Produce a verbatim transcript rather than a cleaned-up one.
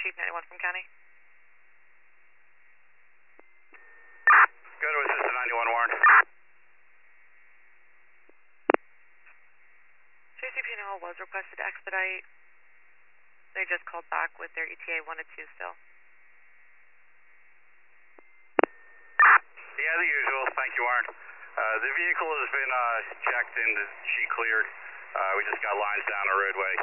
Chief ninety-one from County. Go to Assistant ninety-one, Warren. J C P N L was requested to expedite. They just called back with their E T A one to two still. Yeah, the usual. Thank you, Warren. Uh, the vehicle has been uh, checked and she cleared. Uh, we just got lines down the roadway